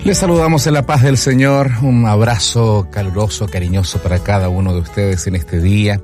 Les saludamos en la paz del Señor. Un abrazo caluroso, cariñoso para cada uno de ustedes en este día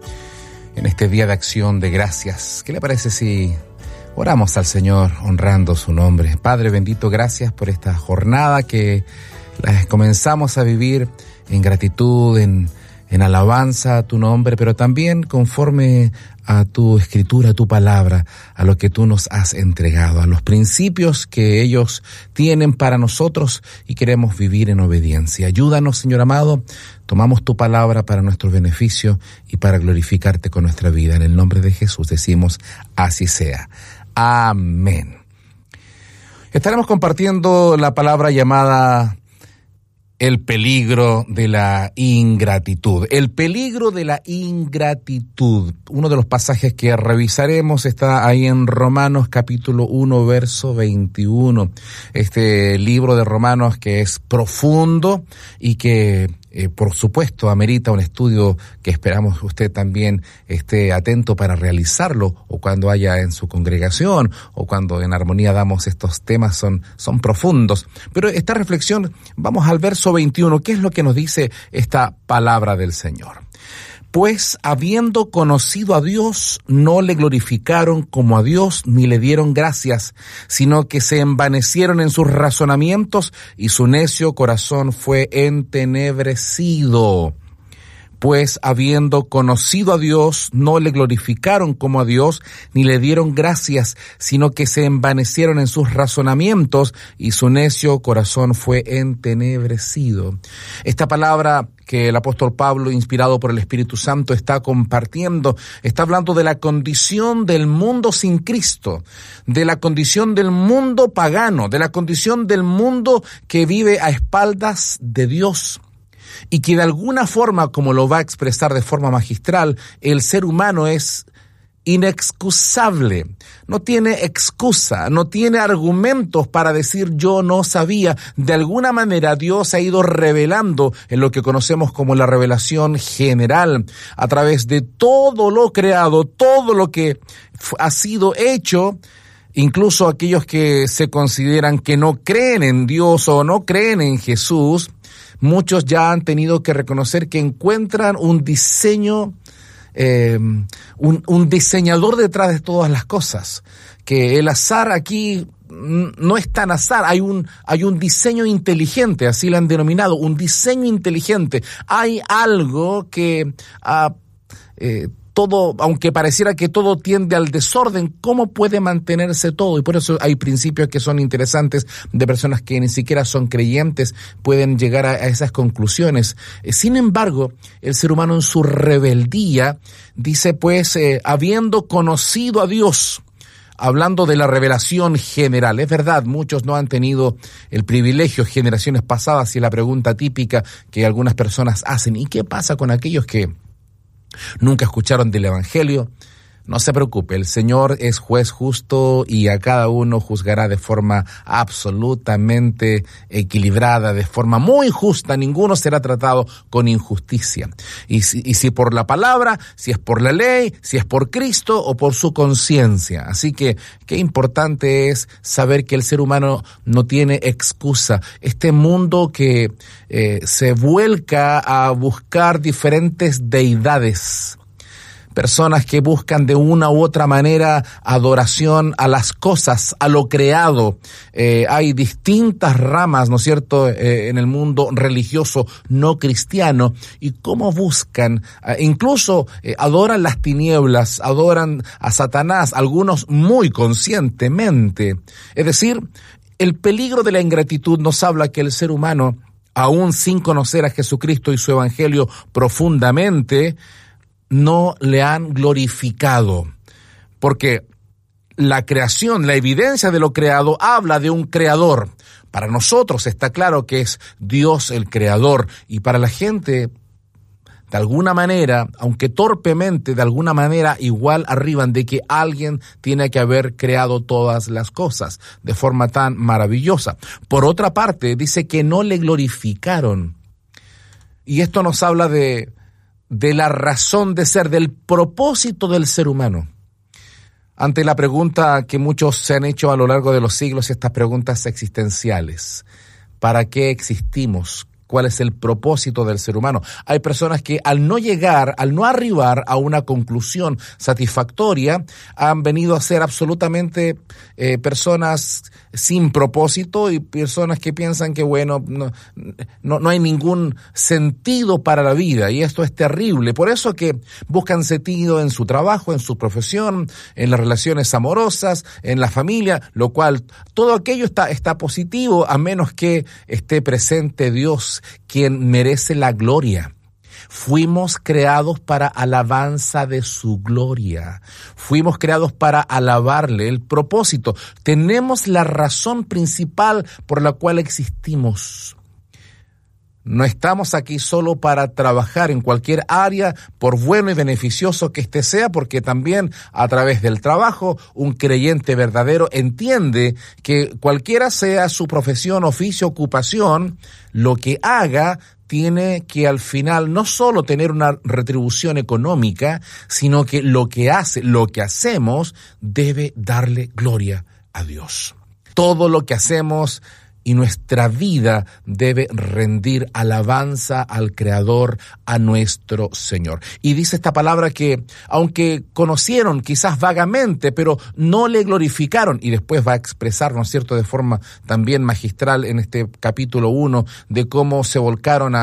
de acción de gracias. ¿Qué le parece si oramos al Señor honrando su nombre? Padre bendito, gracias por esta jornada que la comenzamos a vivir en gratitud, en alabanza a tu nombre, pero también conforme a tu escritura, a tu palabra, a lo que tú nos has entregado, a los principios que ellos tienen para nosotros y queremos vivir en obediencia. Ayúdanos, Señor amado, tomamos tu palabra para nuestro beneficio y para glorificarte con nuestra vida. En el nombre de Jesús decimos, así sea. Amén. Estaremos compartiendo la palabra llamada el peligro de la ingratitud. El peligro de la ingratitud. Uno de los pasajes que revisaremos está ahí en Romanos capítulo 1, verso 21. Este libro de Romanos que es profundo y que por supuesto amerita un estudio que esperamos usted también esté atento para realizarlo, o cuando haya en su congregación o cuando en Armonía damos estos temas, son profundos. Pero esta reflexión, vamos al verso 21, ¿qué es lo que nos dice esta palabra del Señor? Pues habiendo conocido a Dios, no le glorificaron como a Dios ni le dieron gracias, sino que se envanecieron en sus razonamientos y su necio corazón fue entenebrecido. Pues habiendo conocido a Dios, no le glorificaron como a Dios, ni le dieron gracias, sino que se envanecieron en sus razonamientos, y su necio corazón fue entenebrecido. Esta palabra que el apóstol Pablo, inspirado por el Espíritu Santo, está compartiendo, está hablando de la condición del mundo sin Cristo, de la condición del mundo pagano, de la condición del mundo que vive a espaldas de Dios. Y que de alguna forma, como lo va a expresar de forma magistral, el ser humano es inexcusable, no tiene excusa, no tiene argumentos para decir yo no sabía. De alguna manera Dios ha ido revelando en lo que conocemos como la revelación general, a través de todo lo creado, todo lo que ha sido hecho. Incluso aquellos que se consideran que no creen en Dios o no creen en Jesús, muchos ya han tenido que reconocer que encuentran un diseño, un diseñador detrás de todas las cosas, que el azar aquí no es tan azar, hay un diseño inteligente, así lo han denominado, un diseño inteligente. Hay algo que todo, aunque pareciera que todo tiende al desorden, ¿cómo puede mantenerse todo? Y por eso hay principios que son interesantes de personas que ni siquiera son creyentes, pueden llegar a esas conclusiones. Sin embargo, el ser humano en su rebeldía dice pues, habiendo conocido a Dios, hablando de la revelación general. Es verdad, muchos no han tenido el privilegio, generaciones pasadas, y la pregunta típica que algunas personas hacen, ¿y qué pasa con aquellos que nunca escucharon del Evangelio? No se preocupe, el Señor es juez justo y a cada uno juzgará de forma absolutamente equilibrada, de forma muy justa. Ninguno será tratado con injusticia. Y si por la palabra, si es por la ley, si es por Cristo o por su conciencia. Así que qué importante es saber que el ser humano no tiene excusa. Este mundo que se vuelca a buscar diferentes deidades, personas que buscan de una u otra manera adoración a las cosas, a lo creado. Hay distintas ramas, ¿no es cierto?, en el mundo religioso no cristiano, y cómo buscan, incluso adoran las tinieblas, adoran a Satanás, algunos muy conscientemente. Es decir, el peligro de la ingratitud nos habla que el ser humano, aún sin conocer a Jesucristo y su evangelio profundamente, no le han glorificado, porque la creación, la evidencia de lo creado habla de un creador. Para nosotros está claro que es Dios el creador, y para la gente, de alguna manera, aunque torpemente, de alguna manera igual arriban de que alguien tiene que haber creado todas las cosas de forma tan maravillosa. Por otra parte, dice que no le glorificaron, y esto nos habla de la razón de ser, del propósito del ser humano. Ante la pregunta que muchos se han hecho a lo largo de los siglos, estas preguntas existenciales. ¿Para qué existimos? ¿Cuál es el propósito del ser humano? Hay personas que al no arribar a una conclusión satisfactoria, han venido a ser absolutamente personas sin propósito y personas que piensan que, bueno, no hay ningún sentido para la vida, y esto es terrible. Por eso que buscan sentido en su trabajo, en su profesión, en las relaciones amorosas, en la familia, lo cual todo aquello está positivo, a menos que esté presente Dios, quien merece la gloria. Fuimos creados para alabanza de su gloria. Fuimos creados para alabarle. El propósito. Tenemos la razón principal por la cual existimos. No estamos aquí solo para trabajar en cualquier área, por bueno y beneficioso que éste sea, porque también a través del trabajo un creyente verdadero entiende que cualquiera sea su profesión, oficio, ocupación, lo que haga tiene que al final no solo tener una retribución económica, sino que lo que hacemos debe darle gloria a Dios. Todo lo que hacemos y nuestra vida debe rendir alabanza al Creador, a nuestro Señor. Y dice esta palabra que, aunque conocieron quizás vagamente, pero no le glorificaron, y después va a expresar, ¿no es cierto?, de forma también magistral en este capítulo 1, de cómo se volcaron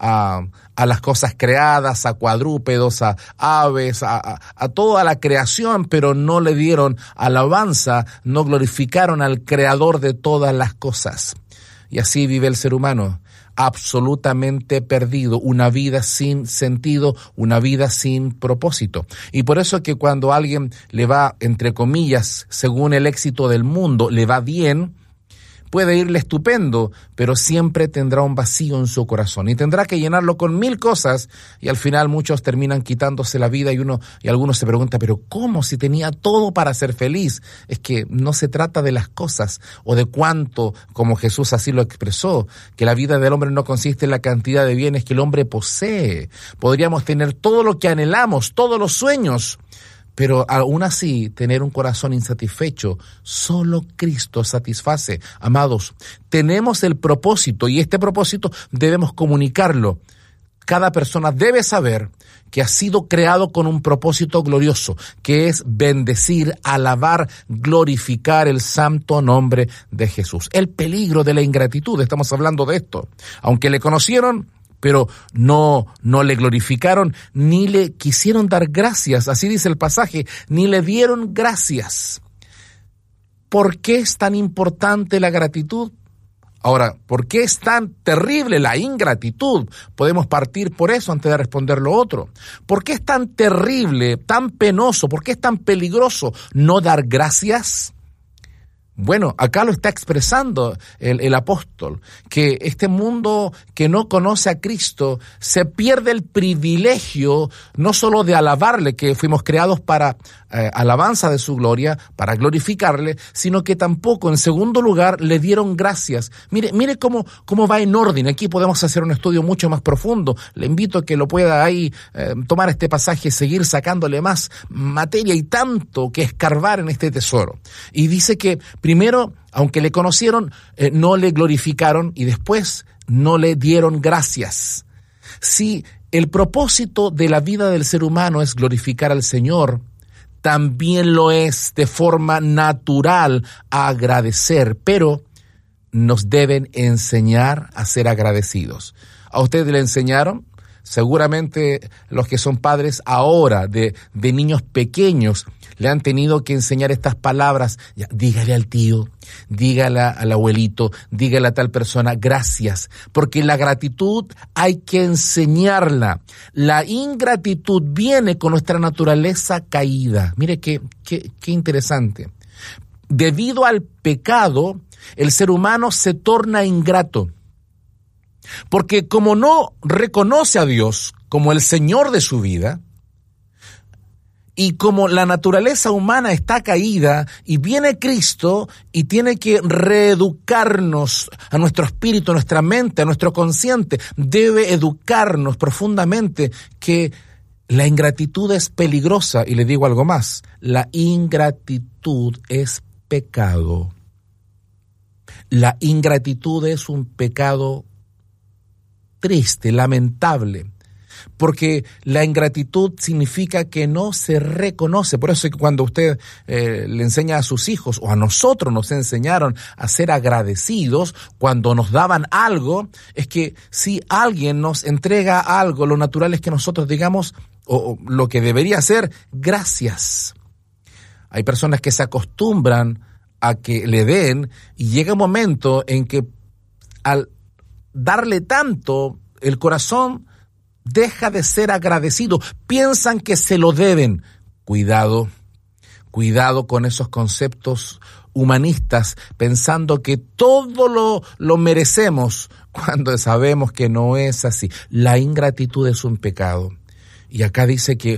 a las cosas creadas, a cuadrúpedos, a aves, a toda la creación, pero no le dieron alabanza, no glorificaron al Creador de todas las cosas. Y así vive el ser humano, absolutamente perdido, una vida sin sentido, una vida sin propósito. Y por eso que cuando a alguien le va, entre comillas, según el éxito del mundo, le va bien, puede irle estupendo, pero siempre tendrá un vacío en su corazón y tendrá que llenarlo con 1000 cosas, y al final muchos terminan quitándose la vida y algunos se preguntan, pero ¿cómo si tenía todo para ser feliz? Es que no se trata de las cosas o de cuánto, como Jesús así lo expresó, que la vida del hombre no consiste en la cantidad de bienes que el hombre posee. Podríamos tener todo lo que anhelamos, todos los sueños, pero aún así, tener un corazón insatisfecho, solo Cristo satisface. Amados, tenemos el propósito y este propósito debemos comunicarlo. Cada persona debe saber que ha sido creado con un propósito glorioso, que es bendecir, alabar, glorificar el santo nombre de Jesús. El peligro de la ingratitud, estamos hablando de esto. Aunque le conocieron, pero no le glorificaron, ni le quisieron dar gracias, así dice el pasaje, ni le dieron gracias. ¿Por qué es tan importante la gratitud? Ahora, ¿por qué es tan terrible la ingratitud? Podemos partir por eso antes de responder lo otro. ¿Por qué es tan terrible, tan penoso, por qué es tan peligroso no dar gracias? Bueno, acá lo está expresando el apóstol, que este mundo que no conoce a Cristo se pierde el privilegio no solo de alabarle, que fuimos creados para alabanza de su gloria, para glorificarle, sino que tampoco, en segundo lugar, le dieron gracias. Mire cómo va en orden. Aquí podemos hacer un estudio mucho más profundo. Le invito a que lo pueda ahí tomar este pasaje, seguir sacándole más materia y tanto que escarbar en este tesoro. Y dice que primero, aunque le conocieron, no le glorificaron y después no le dieron gracias. Si el propósito de la vida del ser humano es glorificar al Señor, también lo es de forma natural agradecer, pero nos deben enseñar a ser agradecidos. ¿A ustedes le enseñaron? Seguramente los que son padres ahora de niños pequeños le han tenido que enseñar estas palabras. Ya, dígale al tío, dígale al abuelito, dígale a tal persona, gracias. Porque la gratitud hay que enseñarla. La ingratitud viene con nuestra naturaleza caída. Mire qué interesante. Debido al pecado, el ser humano se torna ingrato. Porque como no reconoce a Dios como el Señor de su vida, y como la naturaleza humana está caída y viene Cristo y tiene que reeducarnos a nuestro espíritu, a nuestra mente, a nuestro consciente, debe educarnos profundamente que la ingratitud es peligrosa. Y le digo algo más, la ingratitud es pecado. La ingratitud es un pecado triste, lamentable, porque la ingratitud significa que no se reconoce. Por eso es que cuando usted le enseña a sus hijos, o a nosotros nos enseñaron a ser agradecidos cuando nos daban algo, es que si alguien nos entrega algo, lo natural es que nosotros digamos, o lo que debería ser, gracias. Hay personas que se acostumbran a que le den, y llega un momento en que al darle tanto, el corazón deja de ser agradecido. Piensan que se lo deben. Cuidado con esos conceptos humanistas, pensando que todo lo merecemos, cuando sabemos que no es así. La ingratitud es un pecado. Y acá dice que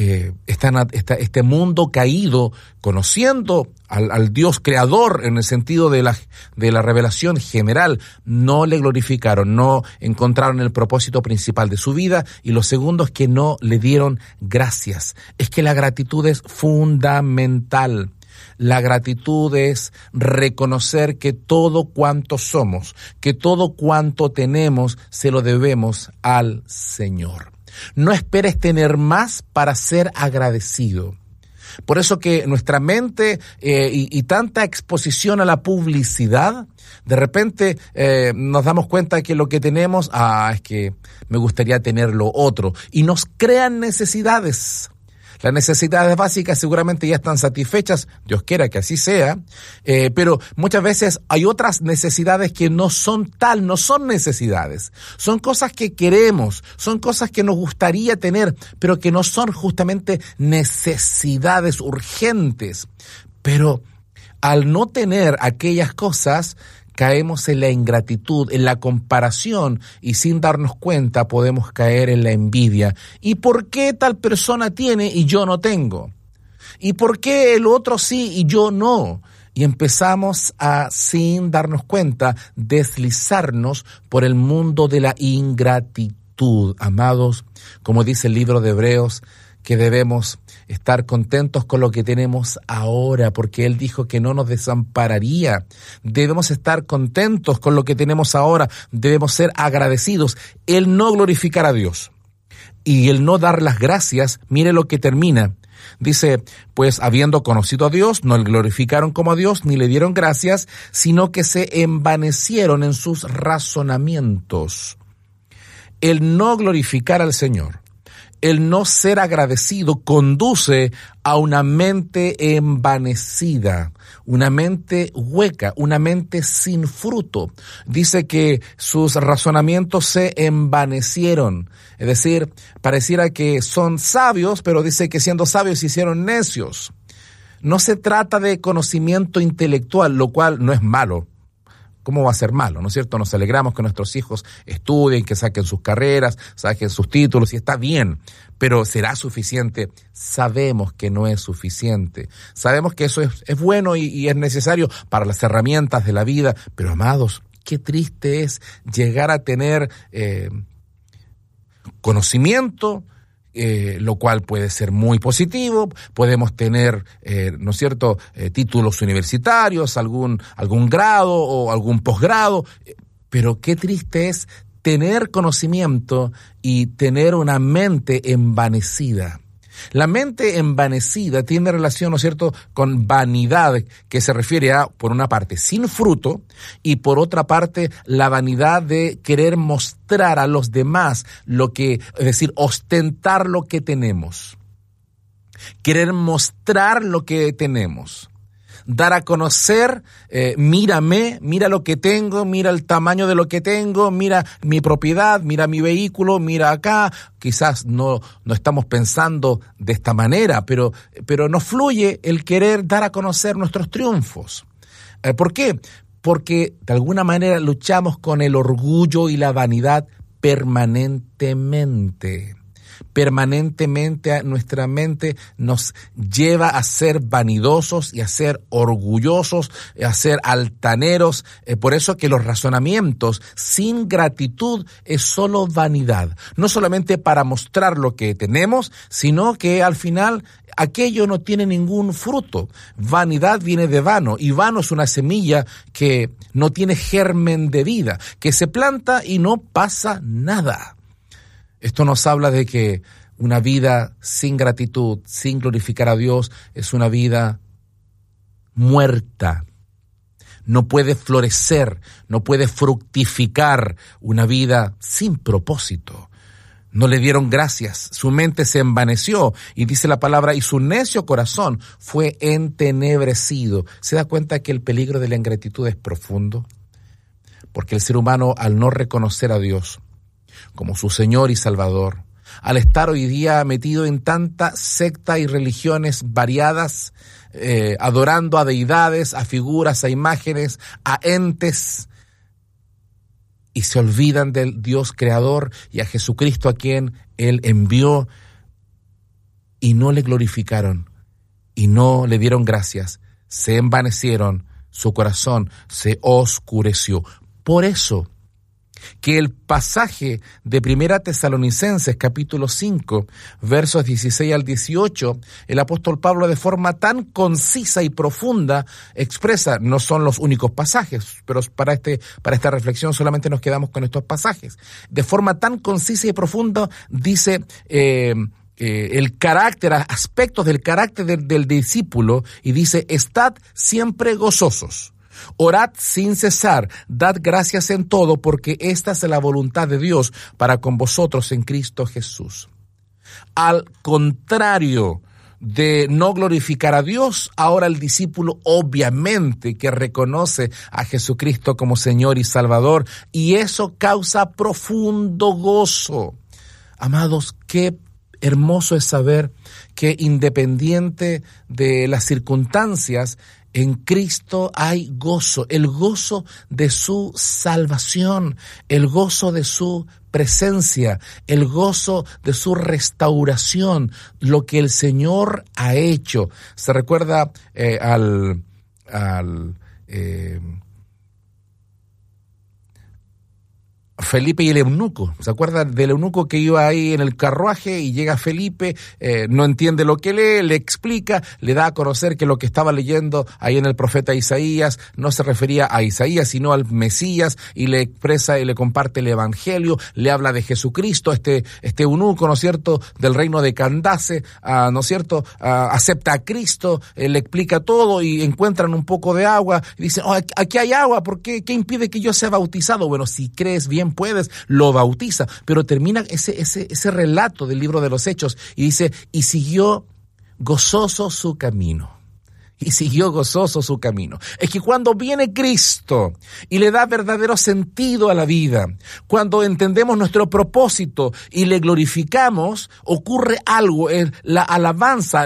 este mundo caído, conociendo al Dios creador en el sentido de la revelación general, no le glorificaron, no encontraron el propósito principal de su vida, y lo segundo es que no le dieron gracias. Es que la gratitud es fundamental. La gratitud es reconocer que todo cuanto somos, que todo cuanto tenemos, se lo debemos al Señor. No esperes tener más para ser agradecido. Por eso que nuestra mente y tanta exposición a la publicidad, de repente nos damos cuenta que lo que tenemos, es que me gustaría tener lo otro, y nos crean necesidades. Las necesidades básicas seguramente ya están satisfechas, Dios quiera que así sea, pero muchas veces hay otras necesidades que no son necesidades. Son cosas que queremos, son cosas que nos gustaría tener, pero que no son justamente necesidades urgentes. Pero al no tener aquellas cosas, caemos en la ingratitud, en la comparación, y sin darnos cuenta podemos caer en la envidia. ¿Y por qué tal persona tiene y yo no tengo? ¿Y por qué el otro sí y yo no? Y empezamos a, sin darnos cuenta, deslizarnos por el mundo de la ingratitud. Amados, como dice el libro de Hebreos, que debemos estar contentos con lo que tenemos ahora, porque Él dijo que no nos desampararía. Debemos estar contentos con lo que tenemos ahora, debemos ser agradecidos. El no glorificar a Dios y el no dar las gracias, mire lo que termina. Dice, pues habiendo conocido a Dios, no le glorificaron como a Dios, ni le dieron gracias, sino que se envanecieron en sus razonamientos. El no glorificar al Señor, el no ser agradecido, conduce a una mente envanecida, una mente hueca, una mente sin fruto. Dice que sus razonamientos se envanecieron. Es decir, pareciera que son sabios, pero dice que siendo sabios se hicieron necios. No se trata de conocimiento intelectual, lo cual no es malo. ¿Cómo va a ser malo? ¿No es cierto? Nos alegramos que nuestros hijos estudien, que saquen sus carreras, saquen sus títulos, y está bien. Pero ¿será suficiente? Sabemos que no es suficiente. Sabemos que eso es bueno y es necesario para las herramientas de la vida. Pero, amados, qué triste es llegar a tener conocimiento, lo cual puede ser muy positivo. Podemos tener, ¿no es cierto?, títulos universitarios, algún grado o algún posgrado, pero qué triste es tener conocimiento y tener una mente envanecida. La mente envanecida tiene relación, ¿no es cierto?, con vanidad, que se refiere a, por una parte, sin fruto, y por otra parte, la vanidad de querer mostrar a los demás es decir, ostentar lo que tenemos. Querer mostrar lo que tenemos. Dar a conocer, mírame, mira lo que tengo, mira el tamaño de lo que tengo, mira mi propiedad, mira mi vehículo, mira acá. Quizás no estamos pensando de esta manera, pero nos fluye el querer dar a conocer nuestros triunfos. ¿Por qué? Porque de alguna manera luchamos con el orgullo y la vanidad permanentemente. permanentemente nuestra mente nos lleva a ser vanidosos y a ser orgullosos, a ser altaneros. Por eso que los razonamientos sin gratitud es solo vanidad. No solamente para mostrar lo que tenemos, sino que al final aquello no tiene ningún fruto. Vanidad viene de vano, y vano es una semilla que no tiene germen de vida, que se planta y no pasa nada. Esto nos habla de que una vida sin gratitud, sin glorificar a Dios, es una vida muerta. No puede florecer, no puede fructificar, una vida sin propósito. No le dieron gracias, su mente se envaneció, y dice la palabra, y su necio corazón fue entenebrecido. ¿Se da cuenta que el peligro de la ingratitud es profundo? Porque el ser humano, al no reconocer a Dios como su Señor y Salvador, al estar hoy día metido en tanta secta y religiones variadas, adorando a deidades, a figuras, a imágenes, a entes, y se olvidan del Dios creador y a Jesucristo a quien Él envió, y no le glorificaron y no le dieron gracias, se envanecieron, su corazón se oscureció. Por eso que el pasaje de Primera Tesalonicenses, capítulo 5, versos 16 al 18, el apóstol Pablo de forma tan concisa y profunda expresa, no son los únicos pasajes, pero para esta reflexión solamente nos quedamos con estos pasajes. De forma tan concisa y profunda dice el carácter, aspectos del carácter del discípulo, y dice, estad siempre gozosos. Orad sin cesar, dad gracias en todo, porque esta es la voluntad de Dios para con vosotros en Cristo Jesús. Al contrario de no glorificar a Dios, ahora el discípulo obviamente que reconoce a Jesucristo como Señor y Salvador, y eso causa profundo gozo. Amados, qué hermoso es saber que independiente de las circunstancias, en Cristo hay gozo, el gozo de su salvación, el gozo de su presencia, el gozo de su restauración, lo que el Señor ha hecho. Se recuerda Felipe y el eunuco. ¿Se acuerdan del eunuco que iba ahí en el carruaje y llega Felipe, no entiende lo que lee, le explica, le da a conocer que lo que estaba leyendo ahí en el profeta Isaías no se refería a Isaías, sino al Mesías, y le expresa y le comparte el evangelio, le habla de Jesucristo, este eunuco, ¿no es cierto?, del reino de Candace, ¿no es cierto?, acepta a Cristo, le explica todo y encuentran un poco de agua, y dicen, aquí hay agua, ¿por qué? ¿Qué impide que yo sea bautizado? Bueno, si crees bien puedes, lo bautiza. Pero termina ese relato del libro de los Hechos y dice, y siguió gozoso su camino. Y siguió gozoso su camino. Es que cuando viene Cristo y le da verdadero sentido a la vida, cuando entendemos nuestro propósito y le glorificamos, ocurre algo. La alabanza,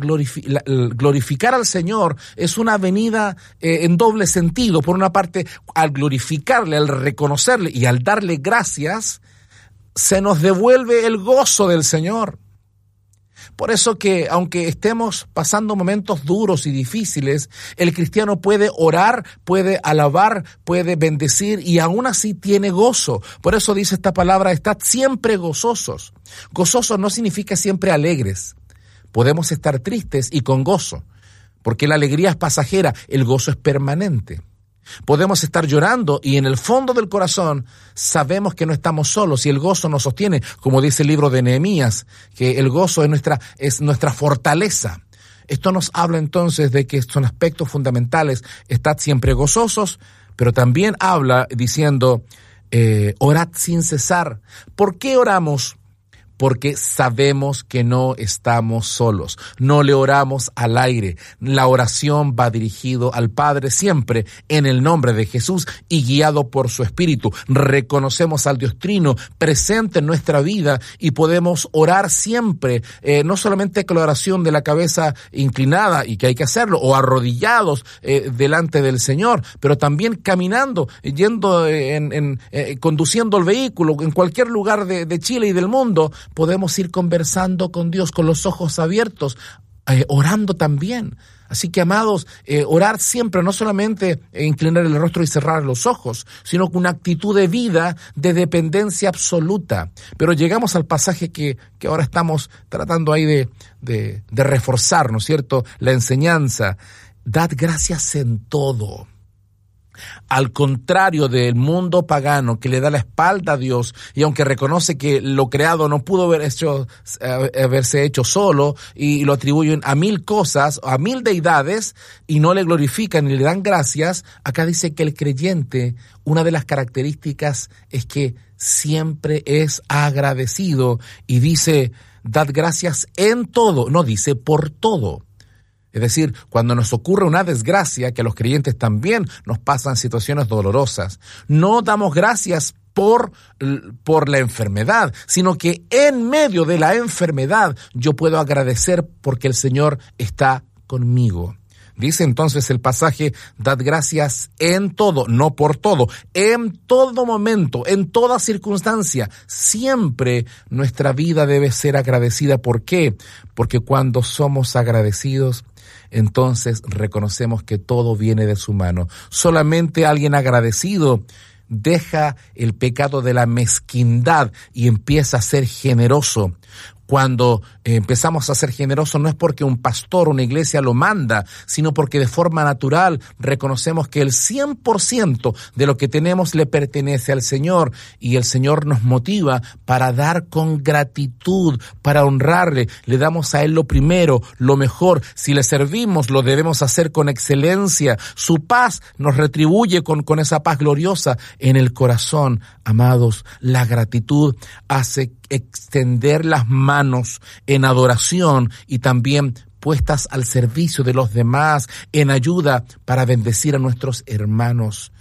glorificar al Señor es una venida en doble sentido. Por una parte, al glorificarle, al reconocerle y al darle gracias, se nos devuelve el gozo del Señor. Por eso que, aunque estemos pasando momentos duros y difíciles, el cristiano puede orar, puede alabar, puede bendecir, y aún así tiene gozo. Por eso dice esta palabra, estad siempre gozosos. Gozosos no significa siempre alegres. Podemos estar tristes y con gozo, porque la alegría es pasajera, el gozo es permanente. Podemos estar llorando y en el fondo del corazón sabemos que no estamos solos y el gozo nos sostiene, como dice el libro de Nehemías, que el gozo es nuestra fortaleza. Esto nos habla entonces de que son aspectos fundamentales. Estad siempre gozosos, pero también habla diciendo, orad sin cesar. ¿Por qué oramos? Porque sabemos que no estamos solos, no le oramos al aire. La oración va dirigido al Padre siempre en el nombre de Jesús y guiado por su Espíritu. Reconocemos al Dios Trino presente en nuestra vida y podemos orar siempre, no solamente con la oración de la cabeza inclinada, y que hay que hacerlo, o arrodillados delante del Señor, pero también caminando, yendo conduciendo el vehículo en cualquier lugar de Chile y del mundo. podemos ir conversando con Dios con los ojos abiertos, orando también. Así que, amados, orar siempre, no solamente inclinar el rostro y cerrar los ojos, sino con una actitud de vida de dependencia absoluta. Pero llegamos al pasaje que ahora estamos tratando ahí de reforzar, ¿no es cierto?, la enseñanza. Dad gracias en todo. Al contrario del mundo pagano que le da la espalda a Dios, y aunque reconoce que lo creado no pudo haberse hecho solo, y lo atribuyen a 1000 cosas, a 1000 deidades, y no le glorifican ni le dan gracias, acá dice que el creyente, una de las características es que siempre es agradecido, y dice, dad gracias en todo, no dice por todo. Es decir, cuando nos ocurre una desgracia, que a los creyentes también nos pasan situaciones dolorosas, no damos gracias por la enfermedad, sino que en medio de la enfermedad yo puedo agradecer porque el Señor está conmigo. Dice entonces el pasaje, dad gracias en todo, no por todo, en todo momento, en toda circunstancia. Siempre nuestra vida debe ser agradecida. ¿Por qué? Porque cuando somos agradecidos, entonces reconocemos que todo viene de su mano. Solamente alguien agradecido deja el pecado de la mezquindad y empieza a ser generoso. Cuando empezamos a ser generosos no es porque un pastor, una iglesia lo manda, sino porque de forma natural reconocemos que el 100% de lo que tenemos le pertenece al Señor, y el Señor nos motiva para dar con gratitud, para honrarle. Le damos a Él lo primero, lo mejor. Si le servimos, lo debemos hacer con excelencia. Su paz nos retribuye con esa paz gloriosa en el corazón. Amados, la gratitud hace extender las manos en adoración y también puestas al servicio de los demás, en ayuda para bendecir a nuestros hermanos.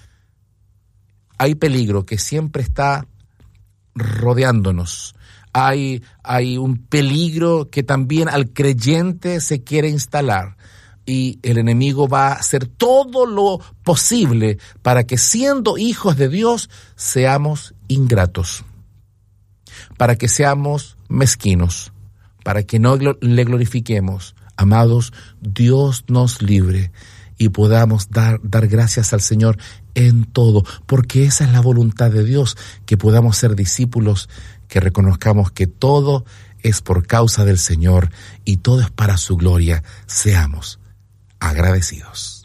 Hay peligro que siempre está rodeándonos. Hay un peligro que también al creyente se quiere instalar. Y el enemigo va a hacer todo lo posible para que, siendo hijos de Dios, seamos ingratos, para que seamos mezquinos, para que no le glorifiquemos. Amados, Dios nos libre y podamos dar gracias al Señor en todo, porque esa es la voluntad de Dios, que podamos ser discípulos, que reconozcamos que todo es por causa del Señor y todo es para su gloria. Seamos agradecidos.